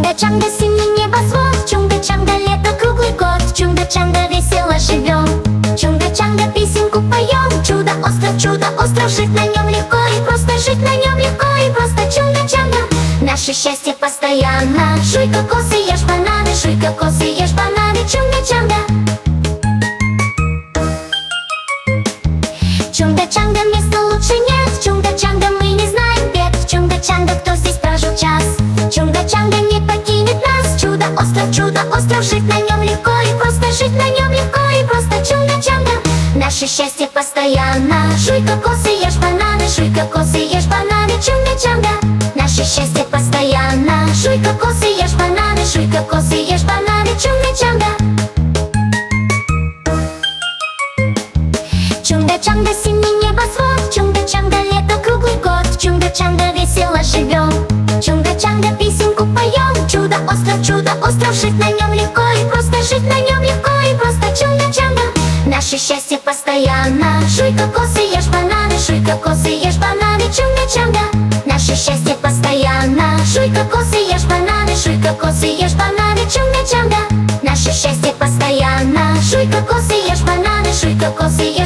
Чунга-чанга, синий небосвод, чунга-чанга, лето круглый год, чунга-чанга, весело живем. Чунга-чанга, песенку поем. Чудо-остров, жить на нем легко и просто, жить на нем легко и просто. Чунга-чанга, наше счастье постоянно. Жуй кокосы, ешь бананы, жуй кокосы, ешь бананы. Чунга-чанга. Чунга-чанга, места лучше нет. Чунга-чанга, мы не знаем бед. Чунга-чанга, кто здесь прожил час. Чунга-чанга не покинет нас. Чудо-остров, жить на нем легко и просто, жить на нем легко и просто. Чунга-чанга, наше счастье постоянно. Жуй кокосы, ешь бананы, жуй кокосы, ешь бананы. Чунга-чанга, наше счастье постоянно. Жуй кокосы, ешь бананы, жуй кокосы, ешь бананы. Чунга-чанга. Чунга-чанга, синий небосвод, чунга-чанга, лето круглый год, чунга-чанга, весело живем. Чунга-чанга, песенку поем. Чудо-остров, жить на нем легко и просто, жить на нем легко и просто. Чунга-чанга, наше счастье постоянно. Жуй кокосы, ешь бананы, жуй кокосы, ешь бананы. Чунга-чанга, наше счастье постоянно. Жуй кокосы, ешь бананы, жуй кокосы, ешь бананы. Чунга-чанга, наше счастье постоянно. Жуй кокосы, ешь бананы, жуй кокосы,